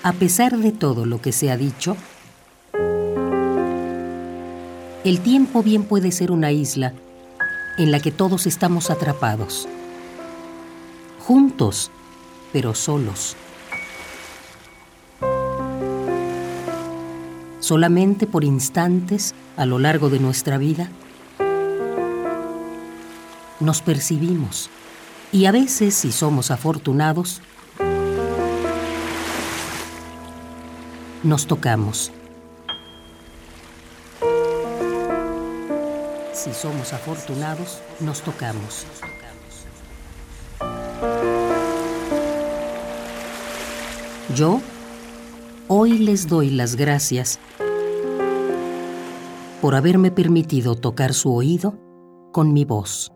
A pesar de todo lo que se ha dicho, el tiempo bien puede ser una isla en la que todos estamos atrapados, juntos, pero solos. Solamente por instantes a lo largo de nuestra vida nos percibimos y a veces, si somos afortunados, nos tocamos. Si somos afortunados, nos tocamos. Yo hoy les doy las gracias por haberme permitido tocar su oído con mi voz.